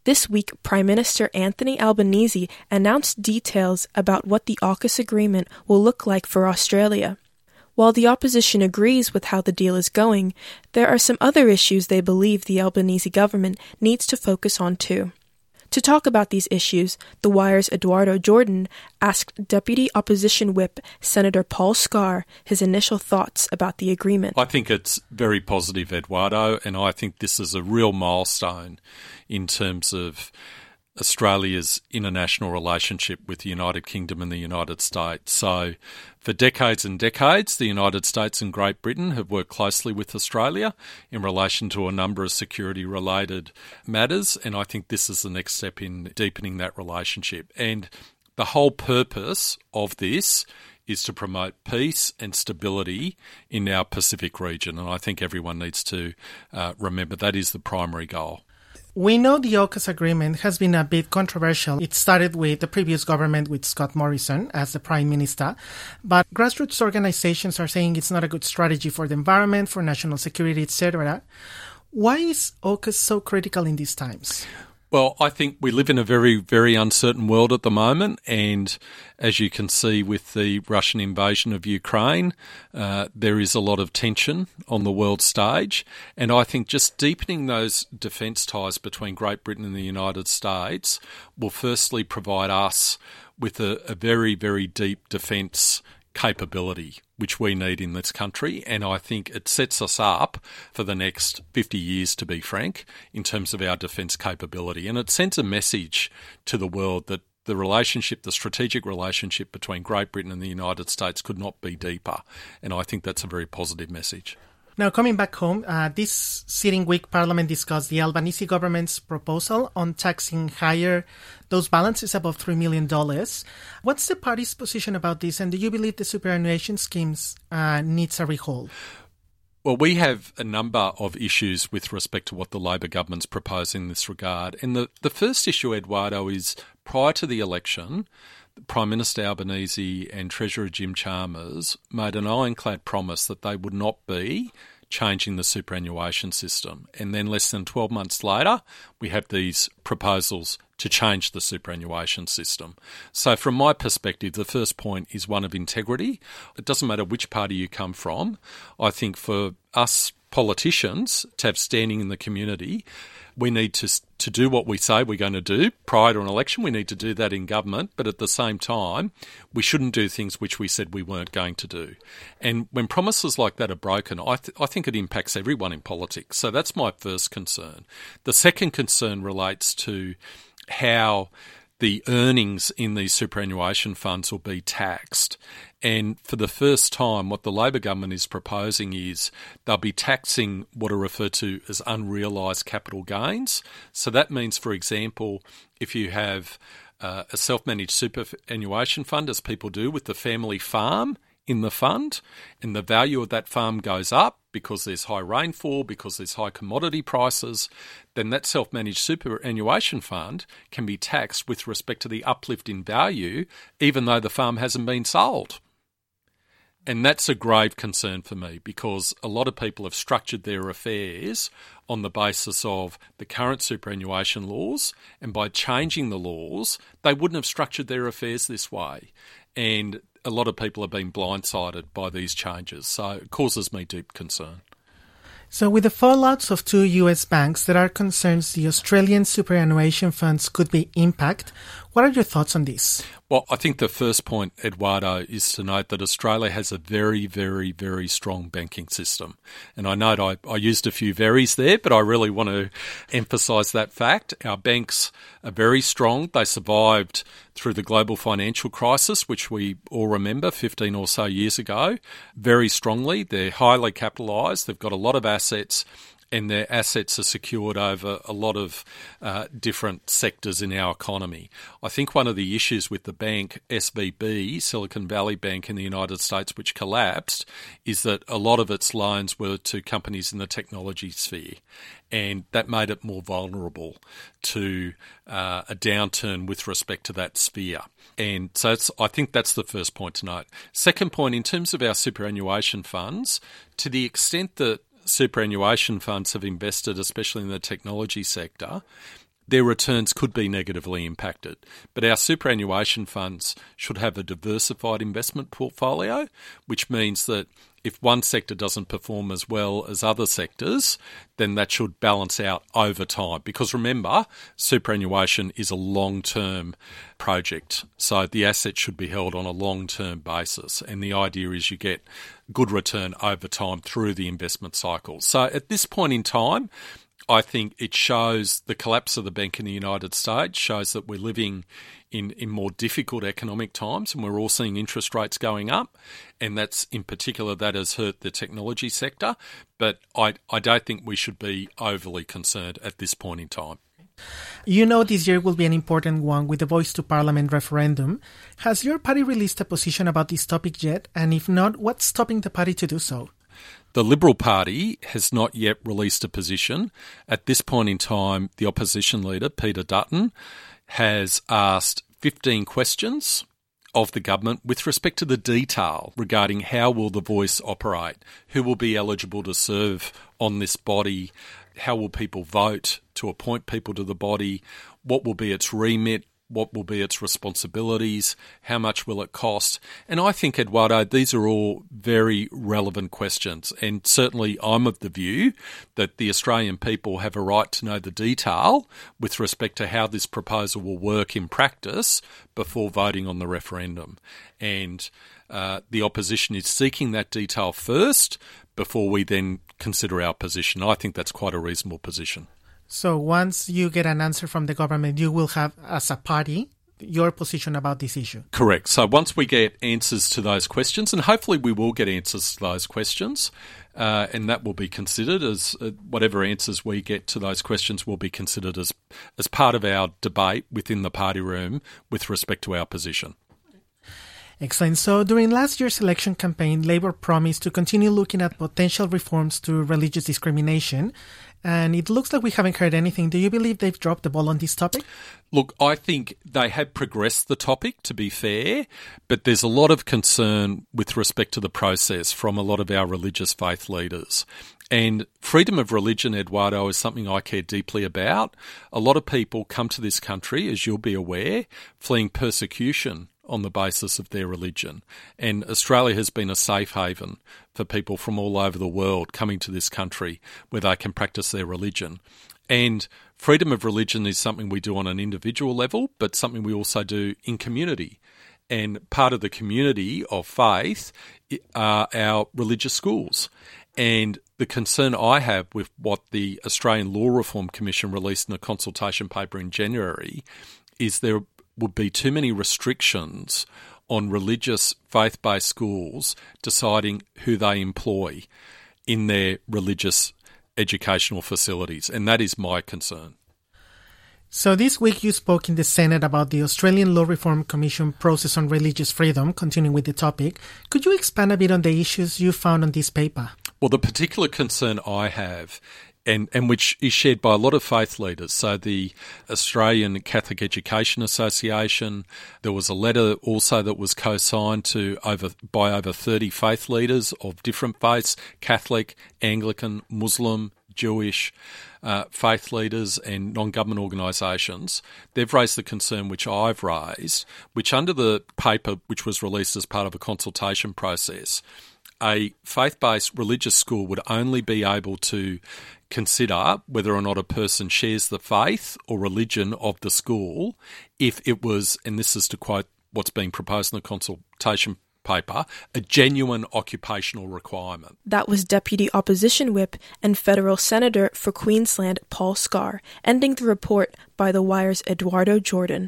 This week, Prime Minister Anthony Albanese announced details about what the AUKUS agreement will look like for Australia. While the opposition agrees with how the deal is going, there are some other issues they believe the Albanese government needs to focus on too. To talk about these issues, The Wire's Eduardo Jordan asked Deputy Opposition Whip Senator Paul Scar his initial thoughts about the agreement. I think it's very positive, Eduardo, and I think this is a real milestone in terms of Australia's international relationship with the United Kingdom and the United States. So for decades and decades, the United States and Great Britain have worked closely with Australia in relation to a number of security-related matters, and I think this is the next step in deepening that relationship. And the whole purpose of this is to promote peace and stability in our Pacific region, and I think everyone needs to remember that is the primary goal. We know the AUKUS agreement has been a bit controversial. It started with the previous government with Scott Morrison as the Prime Minister, but grassroots organizations are saying it's not a good strategy for the environment, for national security, etc. Why is AUKUS so critical in these times? Well, I think we live in a very, very uncertain world at the moment, and as you can see with the Russian invasion of Ukraine, there is a lot of tension on the world stage, and I think just deepening those defence ties between Great Britain and the United States will firstly provide us with a very, very deep defence capability, which we need in this country, and I think it sets us up for the next 50 years, to be frank, in terms of our defence capability. And it sends a message to the world that the relationship, the strategic relationship between Great Britain and the United States could not be deeper, and I think that's a very positive message. Now, coming back home, this sitting week, Parliament discussed the Albanese government's proposal on taxing higher those balances above $3 million. What's the party's position about this, and do you believe the superannuation schemes needs a rehaul? Well, we have a number of issues with respect to what the Labor government's proposing in this regard. And the first issue, Eduardo, is prior to the election, Prime Minister Albanese and Treasurer Jim Chalmers made an ironclad promise that they would not be changing the superannuation system. And then less than 12 months later, we have these proposals to change the superannuation system. So from my perspective, the first point is one of integrity. It doesn't matter which party you come from. I think for us politicians to have standing in the community, we need to do what we say we're going to do prior to an election. We need to do that in government, but at the same time, we shouldn't do things which we said we weren't going to do. And when promises like that are broken, I think it impacts everyone in politics. So that's my first concern. The second concern relates to how the earnings in these superannuation funds will be taxed. And for the first time, what the Labor government is proposing is they'll be taxing what are referred to as unrealised capital gains. So that means, for example, if you have a self-managed superannuation fund, as people do with the family farm in the fund, and the value of that farm goes up because there's high rainfall, because there's high commodity prices, then that self-managed superannuation fund can be taxed with respect to the uplift in value, even though the farm hasn't been sold. And that's a grave concern for me, because a lot of people have structured their affairs on the basis of the current superannuation laws, and by changing the laws, they wouldn't have structured their affairs this way. And a lot of people have been blindsided by these changes, so it causes me deep concern. So with the fallouts of two US banks, there are concerns the Australian superannuation funds could be impacted. What are your thoughts on this? Well, I think the first point, Eduardo, is to note that Australia has a very, very, very strong banking system. And I know I used a few veries there, but I really want to emphasise that fact. Our banks are very strong. They survived through the global financial crisis, which we all remember 15 or so years ago, very strongly. They're highly capitalised. They've got a lot of assets, and their assets are secured over a lot of different sectors in our economy. I think one of the issues with the bank, SVB, Silicon Valley Bank in the United States, which collapsed, is that a lot of its loans were to companies in the technology sphere, and that made it more vulnerable to a downturn with respect to that sphere. And so I think that's the first point to note. Second point, in terms of our superannuation funds, to the extent that superannuation funds have invested, especially in the technology sector, their returns could be negatively impacted. But our superannuation funds should have a diversified investment portfolio, which means that if one sector doesn't perform as well as other sectors, then that should balance out over time. Because remember, superannuation is a long-term project, so the assets should be held on a long-term basis. And the idea is you get good return over time through the investment cycle. So at this point in time, I think it shows the collapse of the bank in the United States, shows that we're living in more difficult economic times, and we're all seeing interest rates going up, and that's in particular that has hurt the technology sector. But I don't think we should be overly concerned at this point in time. You know this year will be an important one with the Voice to Parliament referendum. Has your party released a position about this topic yet? And if not, what's stopping the party to do so? The Liberal Party has not yet released a position. At this point in time, the opposition leader, Peter Dutton, has asked 15 questions of the government with respect to the detail regarding how will the Voice operate, who will be eligible to serve on this body, how will people vote to appoint people to the body, what will be its remit, what will be its responsibilities, how much will it cost. And I think, Eduardo, these are all very relevant questions. And certainly I'm of the view that the Australian people have a right to know the detail with respect to how this proposal will work in practice before voting on the referendum. And the opposition is seeking that detail first before we then consider our position. I think that's quite a reasonable position. So once you get an answer from the government, you will have, as a party, your position about this issue. Correct. So once we get answers to those questions, and hopefully we will get answers to those questions, and that will be considered as whatever answers we get to those questions will be considered as part of our debate within the party room with respect to our position. Excellent. So during last year's election campaign, Labor promised to continue looking at potential reforms to religious discrimination, and it looks like we haven't heard anything. Do you believe they've dropped the ball on this topic? Look, I think they have progressed the topic, to be fair, but there's a lot of concern with respect to the process from a lot of our religious faith leaders. And freedom of religion, Eduardo, is something I care deeply about. A lot of people come to this country, as you'll be aware, fleeing persecution on the basis of their religion. And Australia has been a safe haven for people from all over the world coming to this country where they can practice their religion. And freedom of religion is something we do on an individual level, but something we also do in community. And part of the community of faith are our religious schools. And the concern I have with what the Australian Law Reform Commission released in a consultation paper in January is there would be too many restrictions on religious faith-based schools deciding who they employ in their religious educational facilities, and that is my concern. So this week you spoke in the Senate about the Australian Law Reform Commission process on religious freedom, continuing with the topic. Could you expand a bit on the issues you found on this paper? Well, the particular concern I have and which is shared by a lot of faith leaders. So the Australian Catholic Education Association, there was a letter also that was co-signed by over 30 faith leaders of different faiths, Catholic, Anglican, Muslim, Jewish, faith leaders and non-government organisations. They've raised the concern which I've raised, which under the paper which was released as part of a consultation process, a faith-based religious school would only be able to consider whether or not a person shares the faith or religion of the school if it was, and this is to quote what's being proposed in the consultation paper, a genuine occupational requirement. That was Deputy Opposition Whip and Federal Senator for Queensland Paul Scar, ending the report by The Wire's Eduardo Jordan.